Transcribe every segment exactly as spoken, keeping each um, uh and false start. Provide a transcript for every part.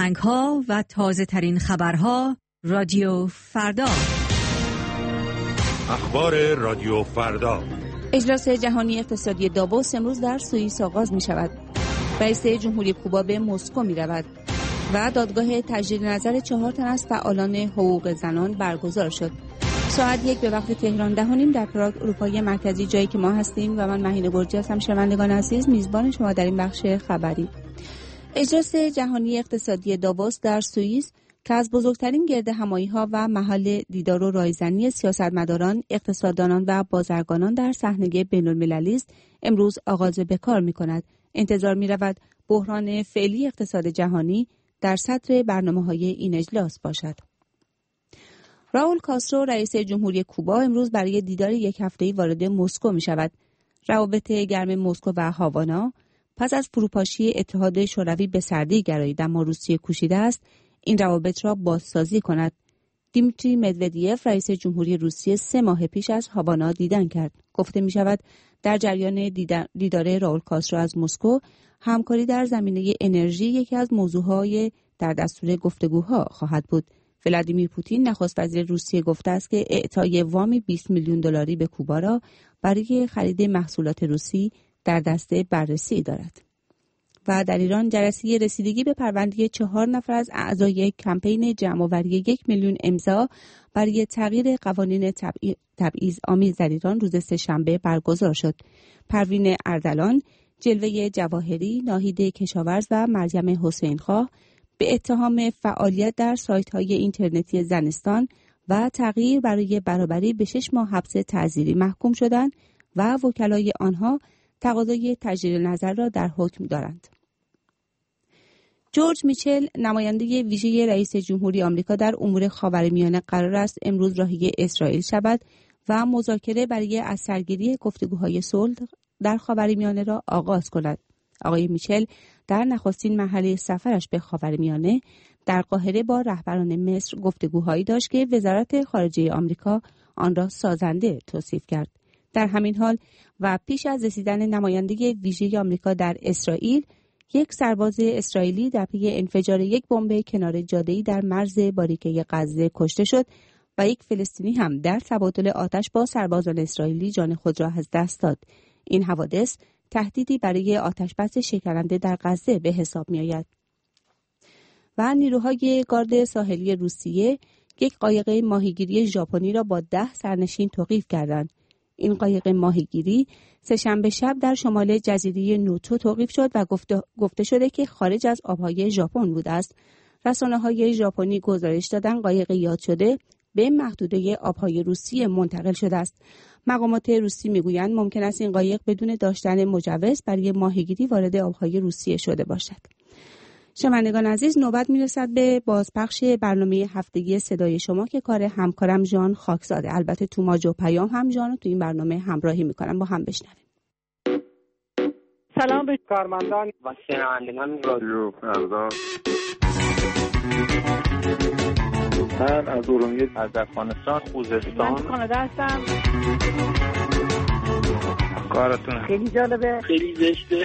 آهنگ‌ها و تازه‌ترین خبرها رادیو فردا. اخبار رادیو فردا. اجلاس جهانی اقتصادی داووس امروز در سوئیس آغاز می شود. رئیس جمهوری کوبا به مسکو می رود و دادگاه تجدید نظر چهار تن از فعالان حقوق زنان برگزار شد. ساعت یک به وقت تهران ده و نیم در پراگ اروپای مرکزی، جایی که ما هستیم و من مهین گرجی هستم. شنوندگان عزیز، میزبان شما در این بخش خبری. اجلاس جهانی اقتصادی داووس در سوئیس که از بزرگترین گردهمایی‌ها و محل دیدار و رایزنی سیاستمداران، اقتصاددانان و بازرگانان در صحنه بین‌المللی است، امروز آغاز به کار می‌کند. انتظار می‌رود بحران فعلی اقتصاد جهانی در سطر برنامه‌های این اجلاس باشد. راول کاسترو، رئیس جمهوری کوبا، امروز برای دیدار یک هفته‌ای وارد مسکو می‌شود. روابط گرم مسکو و هاوانا پس از فروپاشی اتحاد شوروی به سردی گرایید، اما روسیه کوشیده است این روابط را بازسازی کند. دیمیتری مدودیف، رئیس جمهوری روسیه، سه ماه پیش از هاوانا دیدن کرد. گفته می شود در جریان دیدار راول کاسترو از مسکو، همکاری در زمینه انرژی یکی از موضوعهای در دستور گفتگوها خواهد بود. ولادیمیر پوتین، نخست وزیر روسیه، گفته است که اعطای وامی بیست میلیون دلاری به کوبا را برای خرید محصولات روسی در دسته بررسی دارد. و در ایران، جلسه رسیدگی به پرونده چهار نفر از اعضای کمپین جمع‌آوری یک میلیون امضا برای تغییر قوانین تبعیض آمیز در ایران روز سه‌شنبه برگزار شد. پروین اردلان، جلوه جواهری، ناهید کشاورز و مریم حسین‌خواه به اتهام فعالیت در سایت‌های اینترنتی زنستان و تغییر برای برابری به شش ماه حبس تعزیری محکوم شدند و وکلای آنها تقاضای تجدید نظر را در حکم دارند. جورج میچل، نماینده ویژه رئیس جمهوری آمریکا در امور خاورمیانه، قرار است امروز راهی اسرائیل شود و مذاکره برای از سرگیری گفتگوهای صلح در خاورمیانه را آغاز کند. آقای میچل در نخستین مرحله سفرش به خاورمیانه در قاهره با رهبران مصر گفتگوهایی داشت که وزارت خارجه آمریکا آن را سازنده توصیف کرد. در همین حال و پیش از رسیدن نماینده ویژه آمریکا در اسرائیل، یک سرباز اسرائیلی در پی انفجار یک بمب کنار جاده‌ای در مرز باریکه غزه کشته شد و یک فلسطینی هم در تبادل آتش با سربازان اسرائیلی جان خود را از دست داد. این حوادث تهدیدی برای آتشبس شکننده در غزه به حساب می‌آید. و نیروهای گارد ساحلی روسیه یک قایق ماهیگیری ژاپنی را با ده سرنشین توقیف کردند. این قایق ماهیگیری سه‌شنبه شب در شمال جزیره نوتو توقیف شد و گفته, گفته شده که خارج از آبهای ژاپن بوده است. رسانه‌های ژاپنی گزارش دادند قایق یاد شده به محدوده آبهای روسیه منتقل شده است. مقامات روسی میگویند ممکن است این قایق بدون داشتن مجوز برای ماهیگیری وارد آبهای روسیه شده باشد. شنوندگان عزیز، نوبت میرسد به بازپخش برنامه هفتگی صدای شما که کار همکارم ژان خاکزاده. البته توماج و پیام هم ژان رو تو این برنامه همراهی میکنم. با هم بشنویم. سلام به کارمندان و شنوندگان رادیو فردا. من از ارومیه، از افغانستان، خوزستان، من کانادا هستم. کارتون خیلی جالبه، خیلی زشته.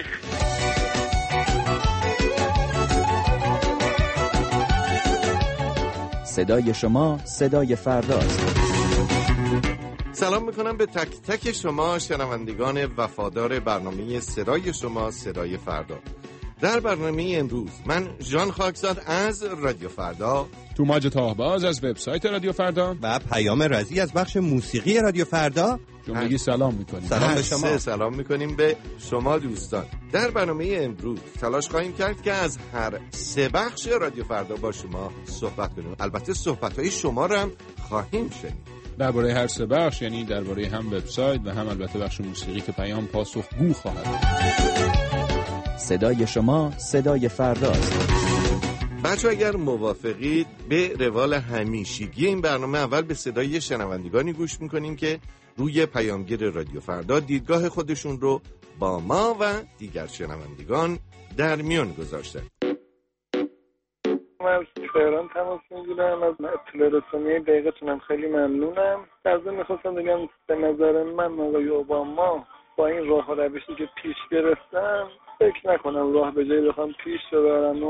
صدای شما صدای فرداست. سلام میکنم به تک تک شما شنوندگان وفادار برنامه صدای شما صدای فردا. در برنامه امروز من ژان خاکزاد از رادیو فردا، توماج تاهباز از وبسایت رادیو فردا و پیام رضی از بخش موسیقی رادیو فردا جملگی سلام میکنیم. سلام به شما. سلام میکنیم به شما دوستان. در برنامه امروز تلاش خواهیم کرد که از هر سه بخش رادیو فردا با شما صحبت کنیم. البته صحبت‌های شما رو هم خواهیم شنید. درباره هر سه بخش، یعنی درباره هم وبسایت و هم البته بخش موسیقی که پیام پاسخگو خواهد بود. صدای شما صدای فرداست. بچه اگر موافقید به روال همیشگی این برنامه اول به صدای شنوندگانی گوش میکنیم که روی پیامگیر رادیو فردا دیدگاه خودشون رو با ما و دیگر شنوندگان در میان گذاشتن. من از تهران تماس میگیرم، از اطلاع رسانی دقیقتونم خیلی ممنونم. در ضمن میخواستم بگم به نظر من آقای اوباما با این راه و روشی که پیش گرفتن فکر نکنم راه به جایی بخوام پیش ببرن و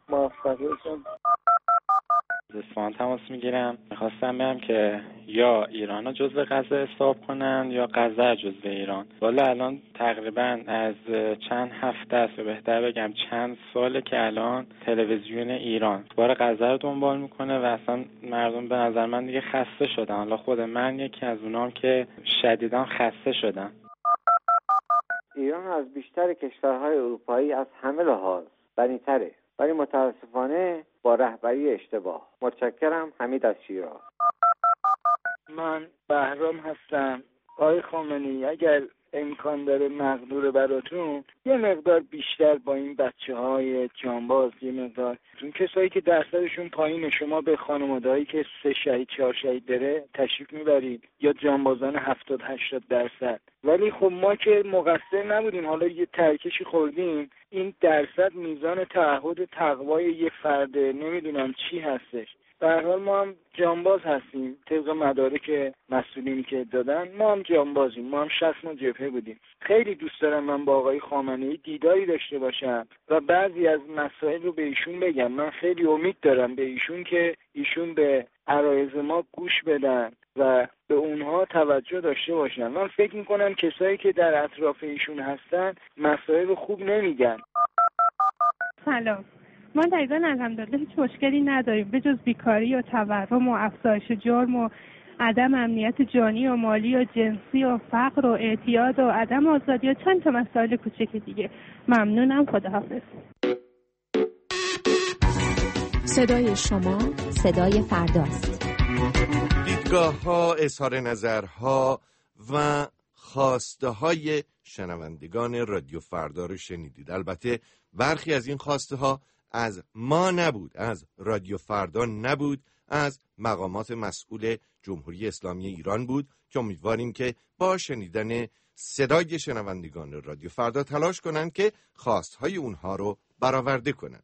موفق باشم. از اصفهان تماس میگیرم. میخواستم بگم که یا ایران رو جزو غزه حساب کنن یا غزه جزو ایران. والا الان تقریبا از چند هفته است، بهتر بگم چند ساله که الان تلویزیون ایران بار غزه رو دنبال میکنه و اصلا مردم به نظر من دیگه خسته شدن. حالا خود من یکی از اونام که شدیداً خسته شدم. ایران از بیشتر کشورهای اروپایی از همه لحاظ غنی‌تره، ولی متاسفانه با رهبری اشتباه. متشکرم. حمید از شیراز. من بهرام هستم. آقای خامنه‌ای اگر امکان داره مقدور براتون یه مقدار بیشتر با این بچه های جانباز، یه مقدار اون کسایی که درصدشون پایینه، شما به خانواده‌هایی که سه شهید چهار شهید داره تشریف میبرید یا جانبازان هفتاد هشتاد درصد. ولی خب ما که مقصر نبودیم، حالا یه ترکشی خوردیم. این درصد میزان تعهد تقوای یه فرده نمیدونم چی هستش. به هر حال ما هم جانباز هستیم طبق مدارک مسئولینی که دادن. ما هم جانبازیم، ما هم شصت ماه جبهه بودیم. خیلی دوست دارم من با آقای خامنه‌ای دیداری داشته باشم و بعضی از مسائل رو به ایشون بگم. من خیلی امید دارم به ایشون که ایشون به عرایض ما گوش بدن و به اونها توجه داشته باشن. من فکر میکنم کسایی که در اطراف ایشون هستن مسائل رو خوب نمیگن. سلام. ما در ایران الحمدلله هیچ مشکلی نداریم به جز بیکاری و تورم و افزایش جرم و عدم امنیت جانی و مالی و جنسی و فقر و اعتیاد و عدم آزادی و چند تا مسائل کوچک دیگه. ممنونم. خداحافظ. صدای شما صدای فرداست. دیدگاه ها، اظهار نظرها و خواسته های شنوندگان رادیو فردا رو شنیدید. البته برخی از این خواسته ها از ما نبود، از رادیو فردا نبود، از مقامات مسئول جمهوری اسلامی ایران بود که امیدواریم که با شنیدن صدای شنوندگان رادیو فردا تلاش کنند که خواستهای اونها رو برآورده کنند.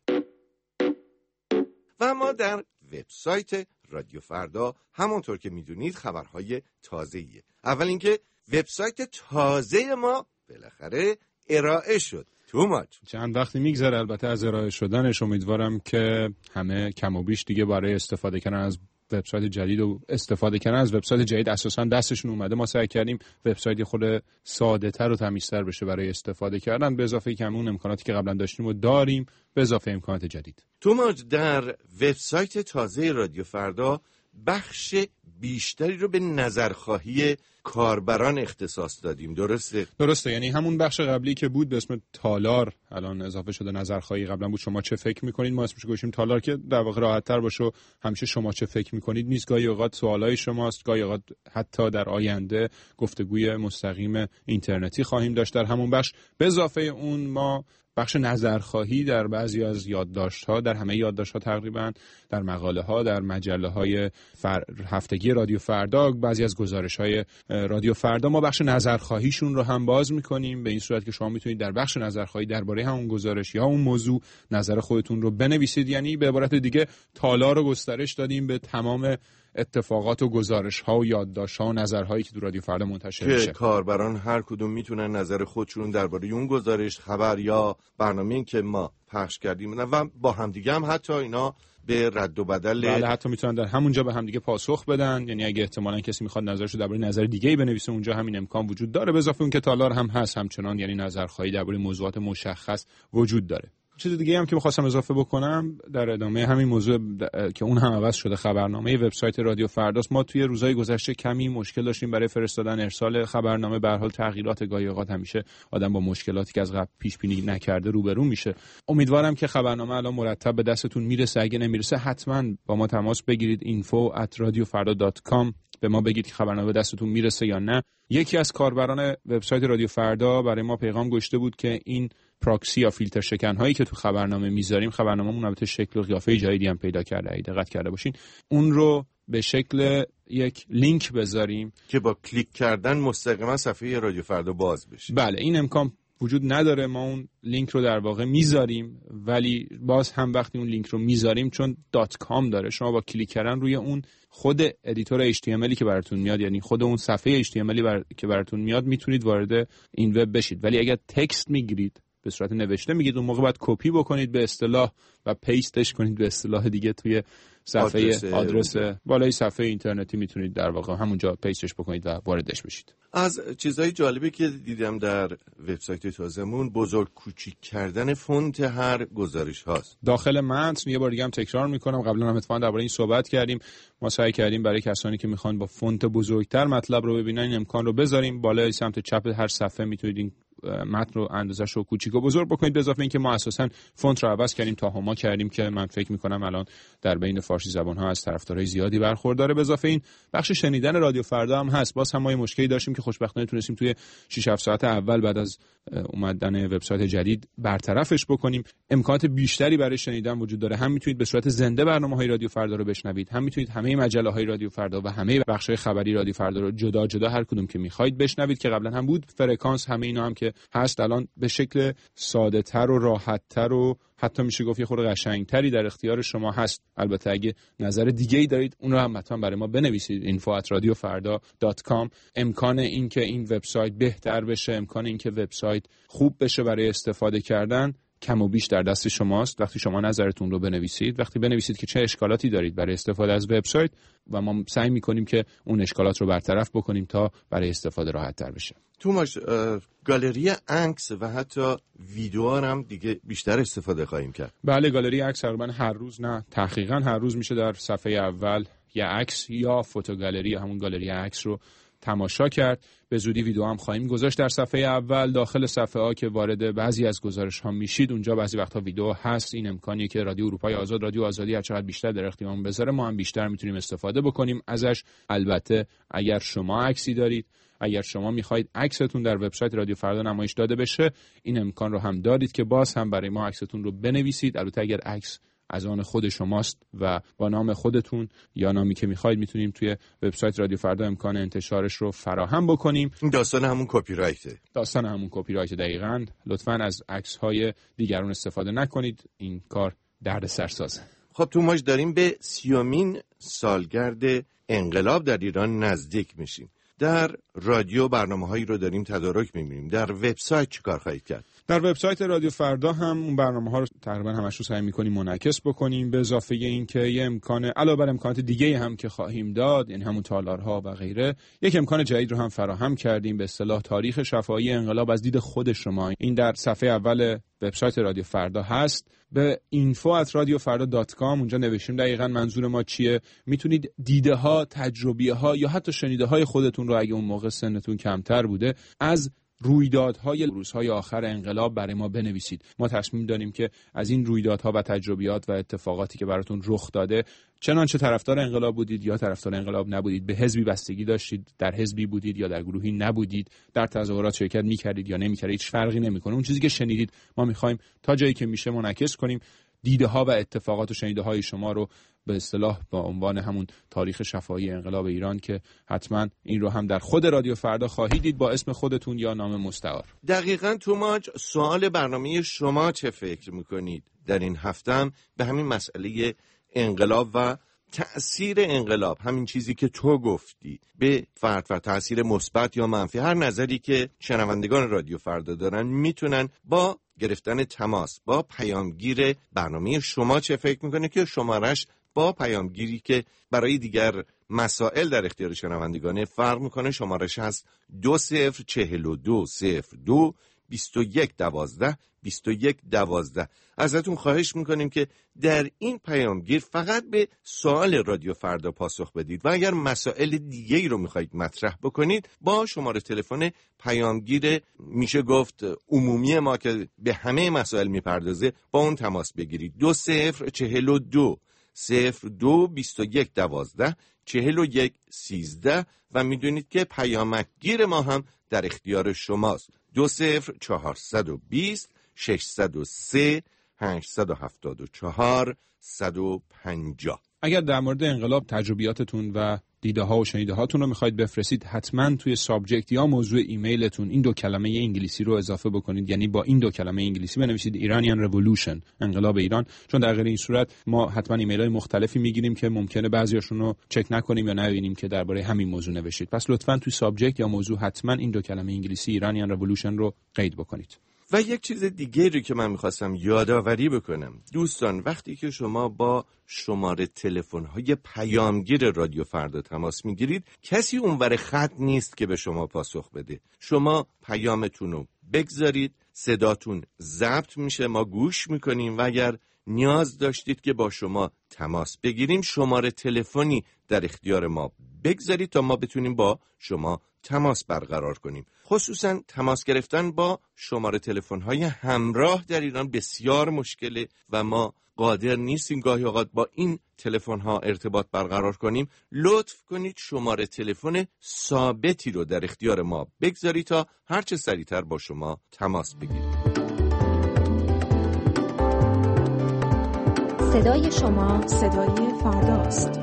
و ما در وبسایت رادیو فردا همونطور که میدونید خبرهای تازه‌ایه. اول اینکه وبسایت تازه ما بالاخره ارائه شد. توماچ چند وقتی میگذره البته از ارائه شدنش. امیدوارم که همه کم و بیش دیگه برای استفاده کردن از وبسایت جدید و استفاده کردن از وبسایت جدید اساسا دستشون اومده. ما سعی کردیم وبسایت خود ساده‌تر و تمیزتر بشه برای استفاده کردن، به اضافه که همون امکاناتی که قبلا داشتیم و داریم، به اضافه امکانات جدید. توماچ در وبسایت تازه رادیو فردا بخش بیشتری رو به نظرخواهی کاربران اختصاص دادیم. درسته؟ درسته، یعنی همون بخش قبلی که بود به اسم تالار الان اضافه شده نظرخواهی. قبلا بود شما چه فکر میکنید، ما اسمش گوشیم تالار که در واقع راحت تر باشه. همیشه شما چه فکر میکنید نیست، گاهی اوقات سوالای شماست، گاهی اوقات حتی در آینده گفتگوی مستقیم اینترنتی خواهیم داشت در همون بخش. به اضافه اون ما بخش نظرخواهی در بعضی از یادداشت‌ها، در همه یادداشت‌ها تقریبا، در مقاله‌ها، در مجله‌های فر... هفتگی رادیو فردا، بعضی از گزارش‌های رادیو فردا ما بخش نظرخواهیشون رو هم باز می‌کنیم، به این صورت که شما می‌تونید در بخش نظرخواهی درباره همون گزارش یا اون موضوع نظر خودتون رو بنویسید. یعنی به عبارت دیگه تالار رو گسترش دادیم به تمام اتفاقات و گزارش‌ها و یادداشت‌ها و نظرهایی که تو رادیو فردا منتشر میشه. کاربران هر کدوم میتونن نظر خودشون درباره اون گزارش، خبر یا برنامه‌ای که ما پخش کردیم و با همدیگه هم حتی اینا به رد و بدل، بله، حتی میتونن در همونجا به همدیگه پاسخ بدن. یعنی اگه احتمالاً کسی میخواد نظرشو درباره نظر دیگه‌ای بنویسه، اونجا همین امکان وجود داره. به اضافه اون که تالار هم هست همچنان، یعنی نظرخواهی درباره موضوعات مشخص وجود داره. چیز دیگه هم که می‌خواستم اضافه بکنم در ادامه همین موضوع که اون هم عوض شده، خبرنامه وبسایت رادیو فرداست. ما توی روزهای گذشته کمی مشکل داشتیم برای فرستادن ارسال خبرنامه. به هر حال تغییرات گاهی اوقات همیشه آدم با مشکلاتی که از قبل پیش بینی نکرده روبرو میشه. امیدوارم که خبرنامه الان مرتب به دستتون میرسه. اگه نمیرسه حتما با ما تماس بگیرید. اینفو ات رادیو فردا دات کام به ما بگید که خبرنامه به دستتون میرسه یا نه. یکی از کاربران وبسایت رادیو فردا برای ما پیغام گذاشته بود که این پراکسی یا فیلتر شکن هایی که تو خبرنامه میذاریم، خبرنامه‌مون البته شکل و قیافه جدیدی هم پیدا کرده، اگه دقت کرده باشین، اون رو به شکل یک لینک بذاریم که با کلیک کردن مستقیما صفحه رادیو فردا باز بشه. بله، این امکان وجود نداره. ما اون لینک رو در واقع میذاریم، ولی باز هم وقتی اون لینک رو میذاریم چون دات کام داره، شما با کلیک کردن روی اون خود ادیتور اچ تی ام ال که براتون میاد، یعنی خود اون صفحه اچ تی ام ال بر... که براتون میاد، میتونید وارد این وب بشید. ولی اگر تکست میگیرید به صورت نوشته میگید، اون موقع باید کپی بکنید به اصطلاح و پیستش کنید به اصطلاح دیگه توی صفحه آدرس, آدرس بالای صفحه اینترنتی میتونید در واقع همونجا پیستش بکنید و واردش بشید. از چیزهای جالبی که دیدم در وبسایت تازمون بزرگ کوچیک کردن فونت هر گزارش هاست. داخل متن یه بار دیگه هم تکرار میکنم، قبلا هم اتفاقا درباره این صحبت کردیم، ما سعی کردیم برای کسانی که میخوان با فونت بزرگتر مطلب رو ببینن این امکان رو بذاریم. بالای سمت چپ هر صفحه میتونید این متن رو اندازه‌اش رو کوچیک و بزرگ بکنید. به اضافه اینکه ما اساساً فونت رو عوض کردیم تا هما کردیم که من فکر می‌کنم الان در بین فارسی زبان‌ها از طرفدارای زیادی برخورداره. به اضافه این بخش شنیدن رادیو فردا هم هست. باز هم ما یه مشکلی داشتیم که خوشبختانه تونستیم توی شش هفت ساعت اول بعد از اومدن وبسایت جدید برطرفش بکنیم. امکانات بیشتری برای شنیدن وجود داره. هم میتونید به صورت زنده برنامه‌های رادیو فردا رو بشنوید، هم میتونید همه مجله‌های رادیو فردا و همه بخش‌های خبری رادیو فردا رو جدا جدا هر کدوم که می‌خواید بشنوید که قبلا هم بود. فرکانس همه اینا هم که هست الان به شکل ساده‌تر و راحت‌تر و حتی میشه گفت یه خورده قشنگتری در اختیار شما هست. البته اگه نظر دیگه‌ای دارید اون رو هم حتما برای ما بنویسید. اینفو ات رادیو فردا دات کام. امکان این که این وبسایت بهتر بشه، امکان این که وبسایت خوب بشه برای استفاده کردن کم و بیش در دست شماست. وقتی شما نظرتون رو بنویسید، وقتی بنویسید که چه اشکالاتی دارید برای استفاده از وبسایت و ما سعی می‌کنیم که اون اشکالات رو برطرف بکنیم تا برای استفاده راحت‌تر بشه. توماس، گالری عکس و حتی ویدیو هم دیگه بیشتر استفاده خواهیم کرد. بله، گالری عکس تقریبا هر روز، نه تحقیقاً هر روز میشه در صفحه اول یا عکس یا فوتو گالری یا همون گالری عکس رو تماشا کرد. به زودی ویدیو هم خواهیم گذاشت در صفحه اول. داخل صفحه ها که وارد بعضی از گزارش ها میشید اونجا بعضی وقتا ویدیو هست. این امکانیه که رادیو اروپای آزاد، رادیو آزادی هر چقدر بیشتر در اختیارمون بذاره ما هم بیشتر میتونیم استفاده بکنیم ازش. البته اگر شما عکسی دارید، اگر شما میخواید عکستون در وبسایت رادیو فردا نمایش داده بشه، این امکان رو هم دارید که باز هم برای ما عکستون رو بنویسید. البته اگر عکس از آن خود شماست و با نام خودتون یا نامی که میخواید میتونیم توی وبسایت رادیو فردا امکان انتشارش رو فراهم بکنیم. داستان همون کپی رایته. داستان همون کپی رایت دقیقاً. لطفاً از عکس‌های دیگران استفاده نکنید، این کار دردسر سازه. خب توماس، داریم به سیومین سالگرد انقلاب در ایران نزدیک میشیم. در رادیو برنامه‌هایی رو داریم تدارک می‌بینیم. در وبسایت چیکار خواهید کرد؟ در وبسایت رادیو فردا هم اون برنامه‌ها رو تقریبا همش رو سعی می‌کنیم منعکس بکنیم. به اضافه این که یه امکان علاوه بر امکانات دیگه هم که خواهیم داد، یعنی همون تالارها و غیره، یک امکان جدید رو هم فراهم کردیم به اصطلاح تاریخ شفاهی انقلاب از دید خود شما. این در صفحه اول وبسایت رادیو فردا هست. به اینفو ات رادیو فردا دات کام اونجا نوشتیم دقیقاً منظور ما چیه. میتونید دیده ها، تجربیه ها یا حتی شنیده های خودتون رو اگه اون موقع سنتون کمتر بوده از رویدادهای روزهای آخر انقلاب برای ما بنویسید. ما تصمیم داریم که از این رویدادها و تجربیات و اتفاقاتی که براتون رخ داده، چنانچه طرفدار انقلاب بودید یا طرفدار انقلاب نبودید، به حزبی بستگی داشتید، در حزبی بودید یا در گروهی نبودید، در تظاهرات شرکت می‌کردید یا نمی‌کردید، هیچ فرقی نمی‌کنه. اون چیزی که شنیدید ما می‌خوایم تا جایی که میشه منعکس کنیم. دیده ها و اتفاقات و شنیده های شما رو به اصطلاح با عنوان همون تاریخ شفاهی انقلاب ایران که حتما این رو هم در خود رادیو فردا خواهید دید با اسم خودتون یا نام مستعار. دقیقاً توماس، سوال برنامه شما چه فکر میکنید در این هفته به همین مسئله انقلاب و تأثیر انقلاب، همین چیزی که تو گفتی، به فرد و تأثیر مثبت یا منفی، هر نظری که شنوندگان رادیو فردا دارن میتونن با گرفتن تماس با پیامگیر برنامه شما چه فکر میکنه که شمارش با پیامگیری که برای دیگر مسائل در اختیار شنوندگانه فرق میکنه. شمارش هست دو صفر چهل و دو صفر دو بیست و یک دوازده بیست و یک دوازده. ازتون خواهش میکنیم که در این پیامگیر فقط به سوال رادیو فردا پاسخ بدید و اگر مسائل دیگه ای رو میخواید مطرح بکنید با شماره تلفن پیامگیر میشه گفت عمومی ما که به همه مسائل میپردازه با اون تماس بگیرید. دو صفر چهل و دو صفر دو بیست و یک دوازده چهل و یک سیزده و میدونید که پیامگیر ما هم در اختیار شماست. دو صفر چهارصد و بیست ششصد و سه هشتصد و هفتاد و چهار صد و پنجاه. اگر در مورد انقلاب تجربیاتتون و دیده ها و شنیده هاتون رو میخواید بفرستید، حتما توی سابجکت یا موضوع ایمیلتون این دو کلمه انگلیسی رو اضافه بکنید. یعنی با این دو کلمه انگلیسی بنویسید ایرانیان رولوشن، انقلاب ایران، چون در غیر این صورت ما حتما ایمیل های مختلفی میگیریم که ممکنه بعضیاشون رو چک نکنیم یا نبینیم که درباره همین موضوع نوشتید. پس لطفاً توی سابجکت یا موضوع حتما این دو کلمه انگلیسی ایرانیان رولوشن رو قید بکنید. و یک چیز دیگه رو که من میخواستم یادآوری بکنم، دوستان وقتی که شما با شماره تلفن‌های پیامگیر رادیو فردا تماس میگیرید، کسی اونور خط نیست که به شما پاسخ بده. شما پیامتون رو بگذارید، صداتون ضبط میشه، ما گوش میکنیم و اگر نیاز داشتید که با شما تماس بگیریم، شماره تلفنی در اختیار ما بگذارید تا ما بتونیم با شما تماس برقرار کنیم. خصوصا تماس گرفتن با شماره تلفن‌های همراه در ایران بسیار مشکله و ما قادر نیستیم گاهی اوقات با این تلفن‌ها ارتباط برقرار کنیم. لطف کنید شماره تلفن ثابتی رو در اختیار ما بگذارید تا هر چه سریعتر با شما تماس بگیریم. صدای شما صدای فرداست.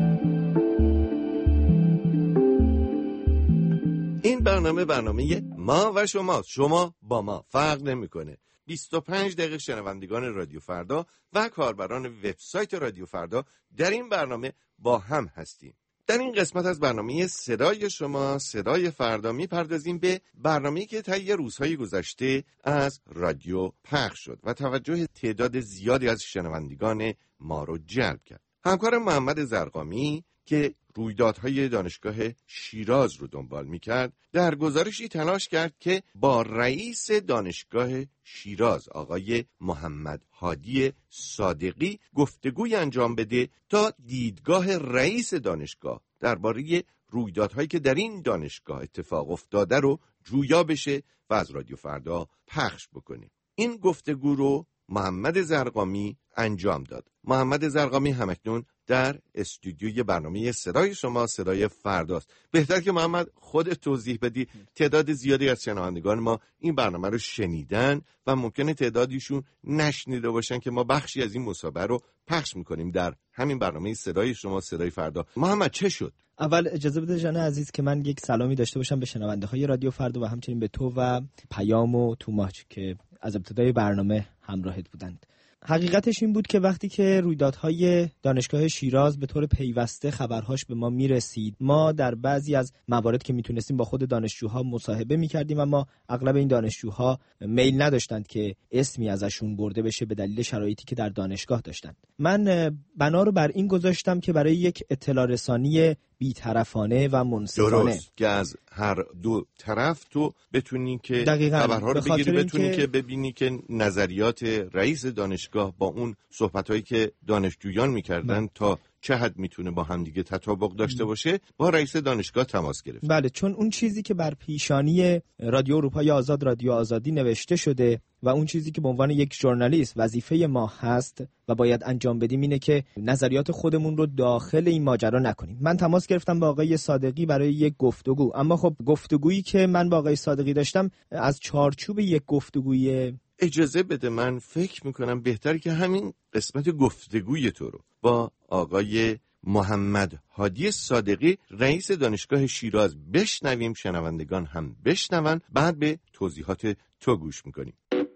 این برنامه برنامه ما و شما، شما با ما، فرق نمیکنه. بیست و پنج دقیقه شنوندگان رادیو فردا و کاربران وبسایت رادیو فردا در این برنامه با هم هستیم. در این قسمت از برنامه صدای شما صدای فردا میپردازیم به برنامه‌ای که طی روزهای گذشته از رادیو پخش شد و توجه تعداد زیادی از شنوندگان ما رو جلب کرد. همکار محمد زرقامی که رویدادهای دانشگاه شیراز رو دنبال میکرد، در گزارشی تلاش کرد که با رئیس دانشگاه شیراز آقای محمد هادی صادقی گفتگوی انجام بده تا دیدگاه رئیس دانشگاه درباره رویدادهایی که در این دانشگاه اتفاق افتاده رو جویا بشه و از رادیو فردا پخش بکنه. این گفتگو رو محمد زرقامی انجام داد. محمد زرقامی همکنون در استودیوی برنامه صدای شما صدای فرداست. بهتر که محمد خود توضیح بدی. تعداد زیادی از شنوندگان ما این برنامه رو شنیدن و ممکنه تعدادیشون نشنیده باشن که ما بخشی از این مسابقه رو پخش میکنیم در همین برنامه صدای شما صدای فردا. محمد چه شد؟ اول اجازه بده جان عزیز که من یک سلامی داشته باشم به شنونده های رادیو فردا و همچنین به تو و پیام و توماچ که از ابتدای برنامه همراهت بودند. حقیقتش این بود که وقتی که رویدادهای دانشگاه شیراز به طور پیوسته خبرهاش به ما میرسید، ما در بعضی از موارد که میتونستیم با خود دانشجوها مصاحبه میکردیم و ما اغلب این دانشجوها میل نداشتند که اسمی ازشون برده بشه به دلیل شرایطی که در دانشگاه داشتند. من بنا رو بر این گذاشتم که برای یک اطلاع رسانی بی‌طرفانه و منصفانه، درست که از هر دو طرف تو بتونی که خبرها رو به بگیری، بتونی که... که ببینی که نظریات رئیس دانشگاه با اون صحبتایی که دانشجویان میکردن تا چه حد میتونه با هم دیگه تطابق داشته باشه، با رئیس دانشگاه تماس گرفت. بله، چون اون چیزی که بر پیشانی رادیو اروپای آزاد، رادیو آزادی نوشته شده و اون چیزی که به عنوان یک ژورنالیست وظیفه ما هست و باید انجام بدیم اینه که نظریات خودمون رو داخل این ماجرا نکنیم. من تماس گرفتم با آقای صادقی برای یک گفتگو، اما خب گفتگویی که من با آقای صادقی داشتم از چارچوب یک گفتگوی اجازه بده من فکر میکنم بهتره که همین قسمت گفتگوی تو رو با آقای محمد هادی صادقی رئیس دانشگاه شیراز بشنویم، شنوندگان هم بشنون، بعد به توضیحات تو گوش میکنیم.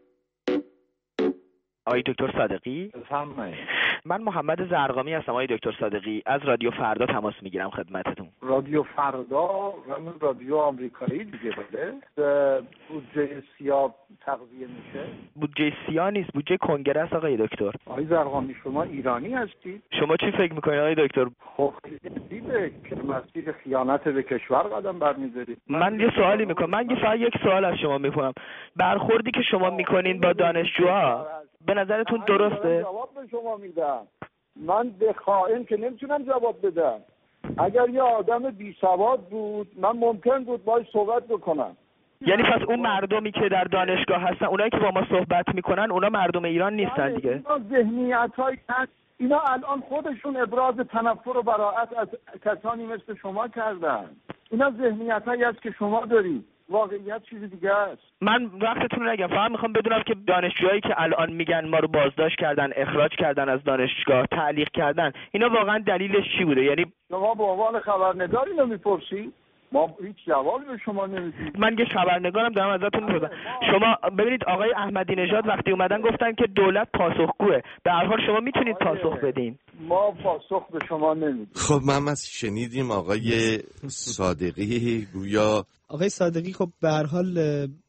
آقای دکتر صادقی، بفرمایید. من محمد زرقامی هستم آقای دکتر صادقی، از رادیو فردا تماس میگیرم خدمتتون. رادیو فردا همون رادیو آمریکایی دیگه بله؟ بودجه سیاه تغذیه میشه؟ بودجه سیاه نیست، بودجه کنگره است آقای دکتر. آقای زرقامی شما ایرانی هستید؟ شما چی فکر میکنید آقای دکتر؟ خب دیده که مسیر خیانت به کشور قدم برمی‌دارید. من یه سوالی میکنم، من یه فقط یک سوال از شما میکنم. برخوردی که شما میکنین با دانشجوها به نظرتون درسته؟ جواب به شما میدم. من به خائن که نمیتونم جواب بدم. اگر یه آدم بی سواد بود من ممکن بود باهاش صحبت بکنم. یعنی پس اون مردمی که در دانشگاه هستن، اونایی که با ما صحبت میکنن، اونا مردم ایران نیستن دیگه. اینا ذهنیت‌های هست، اینا الان خودشون ابراز تنفر و براءت از کسانی مثل شما کردن. اینا ذهنیت‌هایی است که شما دارید. واقعیت چیز دیگه است. من وقتتون رو نگم، فقط میخوام بدونم که دانشجوهایی که الان میگن ما رو بازداشت کردن، اخراج کردن از دانشگاه، تعلیق کردن، اینا واقعا دلیلش چی بوده؟ یعنی شما به عنوان خبرنگار اینو میپرسی؟ ما هیچ جوابی به شما نمیدیم. من یه خبرنگارم دارم ازتون میپرسم. شما ببینید آقای احمدی نژاد وقتی اومدن گفتن که دولت پاسخگوه. به هر حال شما میتونید پاسخ بدین. ما پاسخ به شما نمیدیم. خب محمد شنیدیم آقای صادقی گویا آقای صادقی خب به هر حال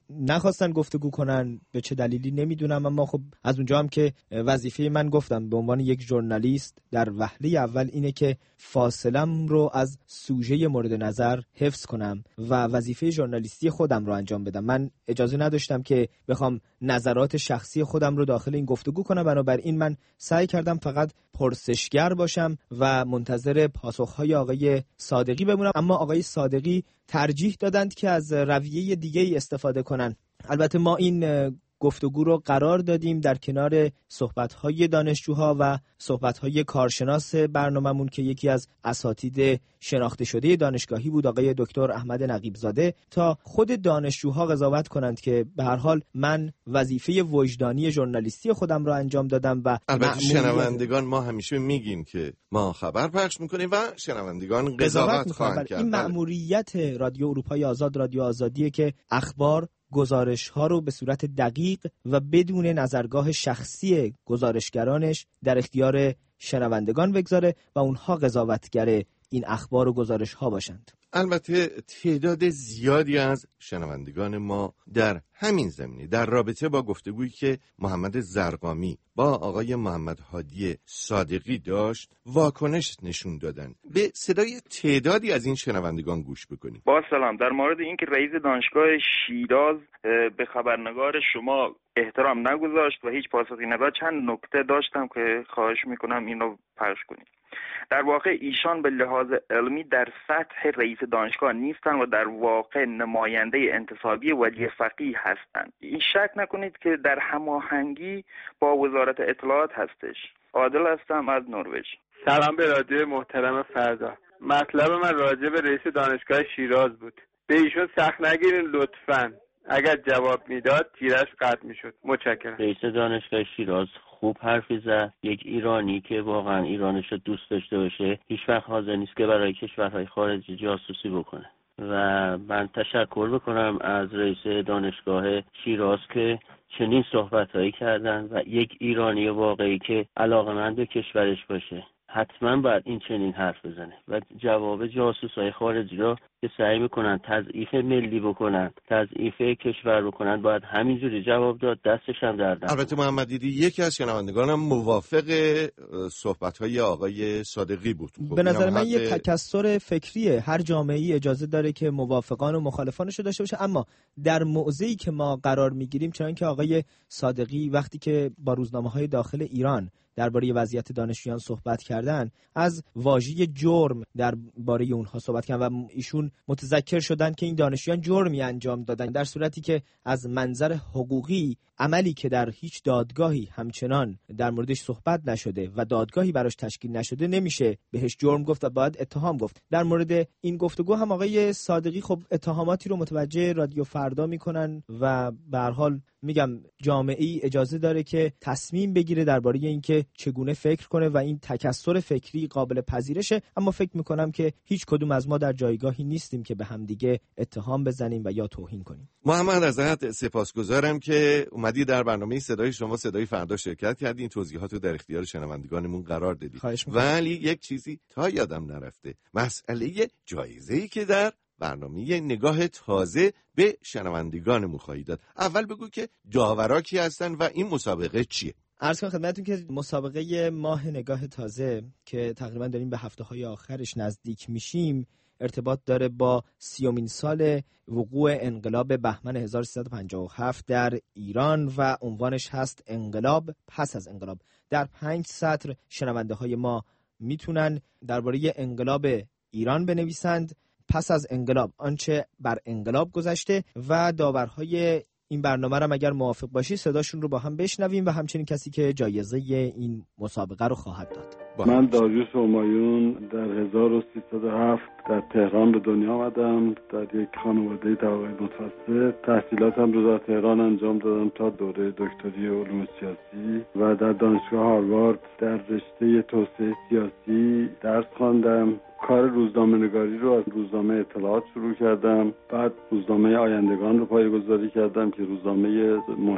نخواستن گفتگو کنن، به چه دلیلی نمیدونم، اما خب از اونجا هم که وظیفه من گفتم به عنوان یک ژورنالیست در وهله اول اینه که فاصلم رو از سوژه مورد نظر حفظ کنم و وظیفه ژورنالیستی خودم رو انجام بدم. من اجازه نداشتم که بخوام نظرات شخصی خودم رو داخل این گفتگو کنم، بنابراین من سعی کردم فقط پرسشگر باشم و منتظر پاسخهای آقای صادقی بمونم، اما آقای صادقی ترجیح دادند که از رویه دیگه‌ای استفاده کنن. البته ما این گفتگو رو قرار دادیم در کنار صحبت‌های دانشجوها و صحبت‌های کارشناس برنامه‌مون که یکی از اساتید شناخته شده دانشگاهی بود، آقای دکتر احمد نقیب‌زاده، تا خود دانشجوها قضاوت کنند که به هر حال من وظیفه وجدانی ژورنالیستی خودم را انجام دادم. و البته شنوندگان ما همیشه میگیم که ما خبر پخش میکنیم و شنوندگان قضاوت خواهند کرد. این مأموریت رادیو اروپای آزاد، رادیو آزادیه که اخبار گزارش ها رو به صورت دقیق و بدون نظرگاه شخصی گزارشگرانش در اختیار شنوندگان بگذاره و اونها قضاوتگر این اخبار و گزارش ها باشند. البته تعداد زیادی از شنوندگان ما در همین زمینه در رابطه با گفتگویی که محمد زرقامی با آقای محمد هادی صادقی داشت واکنش نشون دادن. به صدای تعدادی از این شنوندگان گوش بکنیم. با سلام، در مورد اینکه رئیس دانشگاه شیراز به خبرنگار شما احترام نگذاشت و هیچ پاسخی نداد، چند نکته داشتم که خواهش میکنم اینو پخش کنید. در واقع ایشان به لحاظ علمی در سطح رئیس دانشگاه نیستند و در واقع نماینده انتصابی ولی فقیه هستند. این شک نکنید که در هماهنگی با وزارت اطلاعات هستش. عادل هستم از نروژ. سلام به رادیو محترم فردا. مطلب من راجع به رئیس دانشگاه شیراز بود. به ایشون سخت نگیرین لطفاً. اگر جواب میداد تیرش قطع میشد. متشکرم. رئیس دانشگاه شیراز خوب حرفی زد. یک ایرانی که واقعا ایرانش رو دوست داشته باشه هیچ وقت حاضر نیست که برای کشورهای خارجی جاسوسی بکنه و من تشکر بکنم از رئیس دانشگاه شیراز که چنین صحبتهایی کردن و یک ایرانی واقعی که علاقه‌مند به کشورش باشه حتما باید این چنین حرف بزنه و جواب جاسوسای خارجی را که سعی میکنن تضعیف ملی بکنن، تضعیف کشور بکنن، باید همینجوری جواب داد، دستش هم در دست. البته محمد دیدی یکی از شنوندگانم موافق صحبت‌های آقای صادقی بود. به نظر من یه تکثر فکریه. هر جامعه‌ای اجازه داره که موافقان و مخالفانش رو داشته باشه، اما در موضعی که ما قرار میگیریم، چون که آقای صادقی وقتی که با روزنامه‌های داخل ایران درباره وضعیت دانشجویان صحبت کردن، از واژه جرم درباره اونها صحبت کردن و ایشون متذکر شدن که این دانشجویان جرمی انجام دادن، در صورتی که از منظر حقوقی عملی که در هیچ دادگاهی همچنان در موردش صحبت نشده و دادگاهی براش تشکیل نشده نمیشه بهش جرم گفت و باید اتهام گفت. در مورد این گفتگو هم آقای صادقی خب اتهاماتی رو متوجه رادیو فردا میکنن و به هر حال میگم جامعه‌ای اجازه داره که تصمیم بگیره درباره اینکه چگونه فکر کنه و این تکثر فکری قابل پذیرشه، اما فکر میکنم که هیچ کدوم از ما در جایگاهی نیستیم که به هم دیگه اتهام بزنیم و یا توهین کنیم. محمد ازت سپاسگزارم که اومدی در برنامه صدای شما صدای فردا شرکت کردی، این توضیحات رو در اختیار شنوندگانمون قرار دادی. ولی یک چیزی تا یادم نرفته، مسئله جایزه‌ای که در برنامه نگاه تازه به شنوندگانمون خواهی داد. اول بگو که داورا کی هستن و این مسابقه چیه؟ عرض کنم خدمتتون که مسابقه ماه نگاه تازه که تقریبا داریم به هفته‌های آخرش نزدیک میشیم ارتباط داره با سیومین سال وقوع انقلاب بهمن هزار و سیصد و پنجاه و هفت در ایران و عنوانش هست انقلاب پس از انقلاب. در پنج سطر شنونده های ما میتونن درباره انقلاب ایران بنویسند، پس از انقلاب آنچه بر انقلاب گذشته و داورهای این برنامه رو اگر موافق باشی صداشون رو با هم بشنویم و همچنین کسی که جایزه این مسابقه رو خواهد داد. من داریوش همایون در هزار و سیصد و هفت در تهران به دنیا آمدم. در یک خانواده طبقه متوسط تحصیلاتم رو در تهران انجام دادم تا دوره دکتری علوم سیاسی و در دانشگاه هاروارد در رشته توسعه سیاسی درس خواندم. کار روزنامه‌نگاری رو از روزنامه اطلاعات شروع کردم، بعد روزنامه آیندگان رو پایه‌گذاری کردم که روزنامه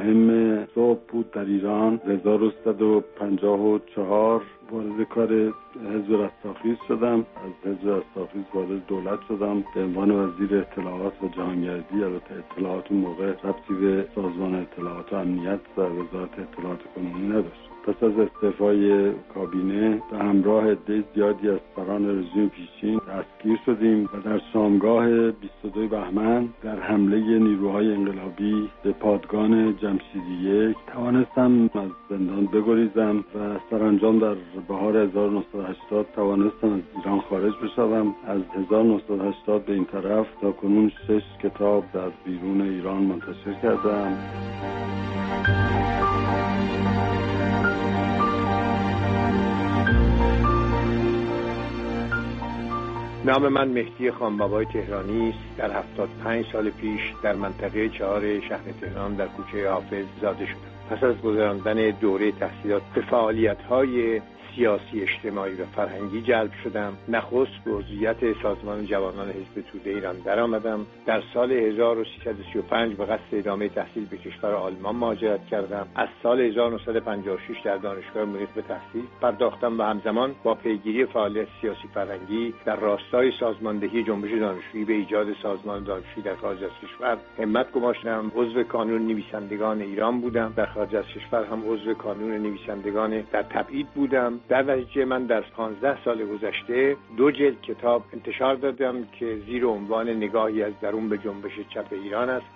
مهم صبح بود در ایران. هزار و سیصد و پنجاه و چهار وارد کار حزب رستاخیز شدم. از حزب رستاخیز وارد دولت شدم به عنوان وزیر اطلاعات و جهانگردی. البته اطلاعات اون موقع ربطی به سازمان اطلاعات و امنیت و وزارت اطلاعات کنونی نداشت. پس از استعفای کابینه به همراه عده زیادی از سران رژیم پیشین دستگیر شدیم و در شامگاه بیست و دو بهمن در حمله نیروهای انقلابی به پادگان جمشیدی یک توانستم از زندان بگریزم و سرانجام در بهار هزار و نهصد و هشتاد توانستم از ایران خارج بشوم. از هزار و نهصد و هشتاد به این طرف تا کنون شش کتاب در بیرون ایران منتشر کردم. نام من مهدی خانبابای تهرانی است. در هفتاد و پنج سال پیش در منطقه چهار شهر تهران در کوچه حافظ زاده شدم. پس از گذراندن دوره تحصیلات به فعالیت‌های سیاسی، اجتماعی و فرهنگی جلب شدم. نخست به عضویت سازمان جوانان حزب توده ایران درآمدم. در سال هزار و سیصد و سی و پنج به قصد ادامه تحصیل به کشور آلمان مهاجرت کردم. از سال هزار و نهصد و پنجاه و شش در دانشگاه مونیخ به تحصیل پرداختم و همزمان با پیگیری فعالیت سیاسی فرهنگی در راستای سازماندهی جنبش دانشجویی به ایجاد سازمان دانشجویی در خارج از کشور همت گماشتم. عضو کانون نویسندگان ایران بودم. در خارج از کشور هم عضو کانون نویسندگان در تبعید بودم. در نتیجه من در پانزده سال گذشته دو جلد کتاب انتشار دادم که زیر عنوان نگاهی از درون به جنبش چپ ایران است.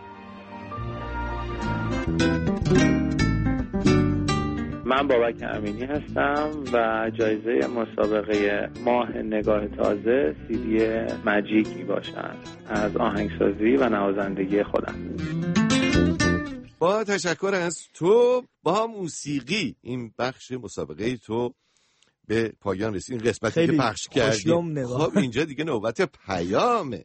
من بابک امینی هستم و جایزه مسابقه ماه نگاه تازه سی دی ماجیک می باشد از آهنگسازی و نوازندگی خودم. با تشکر از تو با موسیقی این بخش مسابقه تو به پایان رسید. این قسمتی که پخش کردیم. خب اینجا دیگه نوبت پیامه.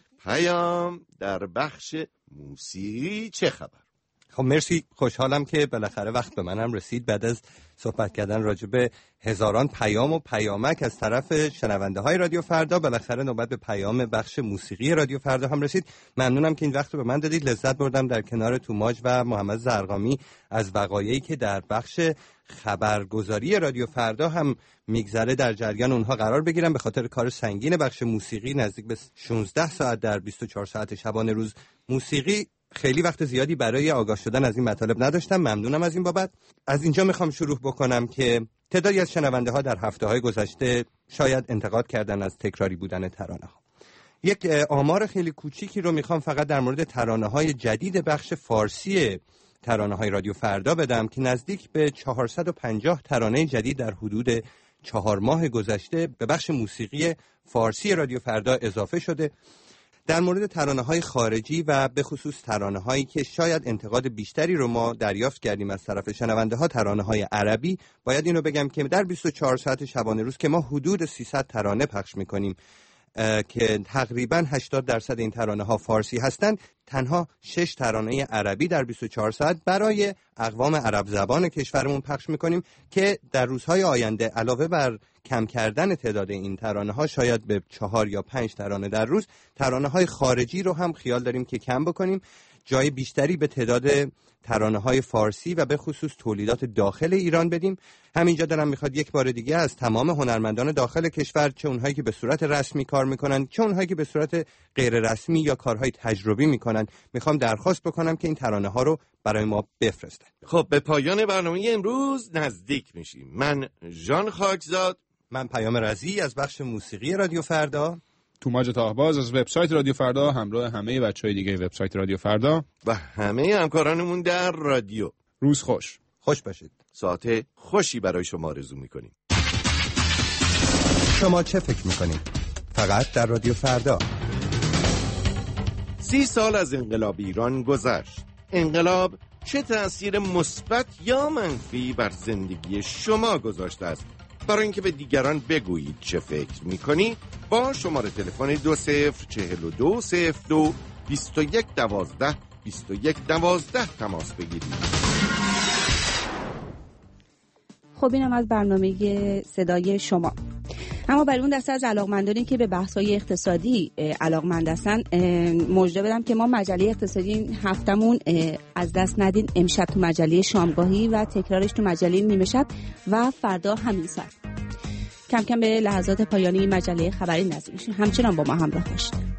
پیام در بخش موسیقی چه خبر؟ خب مرسی، خوشحالم که بالاخره وقت به منم رسید بعد از صحبت کردن راجع به هزاران پیام و پیامک از طرف شنونده های رادیو فردا. بالاخره نوبت به پیام بخش موسیقی رادیو فردا هم رسید. ممنونم که این وقت رو به من دادید. لذت بردم در کنار توماج و محمد زرقامی از وقایعی که در بخش خبرگزاری رادیو فردا هم میگذره در جریان اونها قرار بگیرم. به خاطر کار سنگین بخش موسیقی نزدیک به شانزده ساعت در بیست و چهار ساعت شبانه روز موسیقی خیلی وقت زیادی برای آگاه شدن از این مطالب نداشتم. ممنونم از این بابت. از اینجا میخوام شروع بکنم که تعدادی از شنونده ها در هفته های گذشته شاید انتقاد کردن از تکراری بودن ترانه ها. یک آمار خیلی کوچیکی رو میخوام فقط در مورد ترانه های جدید بخش فارسی ترانه های رادیو فردا بدم که نزدیک به چهارصد و پنجاه ترانه جدید در حدود چهار ماه گذشته به بخش موسیقی فارسی رادیو فردا اضافه شده. در مورد ترانه‌های خارجی و به خصوص ترانه‌هایی که شاید انتقاد بیشتری رو ما دریافت کردیم از طرف شنونده‌ها، ترانه‌های عربی، باید اینو بگم که در بیست و چهار ساعت شبانه روز که ما حدود سیصد ترانه پخش می‌کنیم که تقریباً هشتاد درصد این ترانه‌ها فارسی هستند، تنها شش ترانه عربی در بیست و چهار ساعت برای اقوام عرب زبان کشورمون پخش می‌کنیم که در روزهای آینده علاوه بر کم کردن تعداد این ترانه‌ها شاید به چهار یا پنج ترانه در روز ترانه‌های خارجی رو هم خیال داریم که کم بکنیم، جای بیشتری به تعداد ترانه‌های فارسی و به خصوص تولیدات داخل ایران بدیم. همینجا دارم میخواد یک بار دیگه از تمام هنرمندان داخل کشور، چه اونهایی که به صورت رسمی کار میکنن چه اونهایی که به صورت غیر رسمی یا کارهای تجربی میکنن، میخوام درخواست بکنم که این ترانه‌ها رو برای ما بفرستن. خب به پایان برنامه امروز نزدیک میشیم. من ژان خاکزاد، من پیام رضی از بخش موسیقی رادیو فردا، توماج تاهباز از وبسایت رادیو فردا، همراه همه بچهای دیگه وبسایت رادیو فردا و همه همکارانمون در رادیو، روز خوش. خوش باشید. ساعت خوشی برای شما آرزو میکنیم. شما چه فکر میکنید؟ فقط در رادیو فردا. سی سال از انقلاب ایران گذشت. انقلاب چه تأثیر مثبت یا منفی بر زندگی شما گذاشته است؟ برای اینکه به دیگران بگویید چه فکر میکنی، با شماره تلفن دو صفر چهل و دو صفر دو بیست و یک دوازده بیست و یک دوازده تماس بگیرید. خب اینم از برنامه صدای شما. اما برای اون دسته از علاقمندانی که به بحث‌های اقتصادی علاقمند هستن، مژده بدم که ما مجله اقتصادی این هفتمون از دست ندین. امشب تو مجله شامگاهی و تکرارش تو مجله نیمه شب و فردا همین ساعت. کم کم به لحظات پایانی مجله خبری نزدیک میشیم. همچنان با ما همراه باشید.